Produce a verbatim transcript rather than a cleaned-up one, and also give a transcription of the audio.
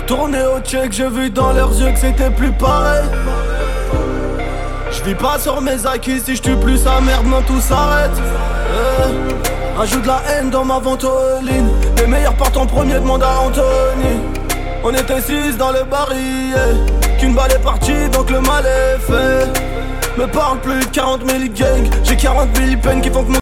Tourné au check, j'ai vu dans leurs yeux que c'était plus pareil. Je vis pas sur mes acquis, si je tue plus sa merde, non tout s'arrête. euh, Rajoute la haine dans ma ventoline. Les meilleurs partent en premier, demande à Anthony. On était six dans le baril, qu'une balle est partie donc le mal est fait. Me parle plus de quarante mille gangs, j'ai quarante mille peines qui font que mon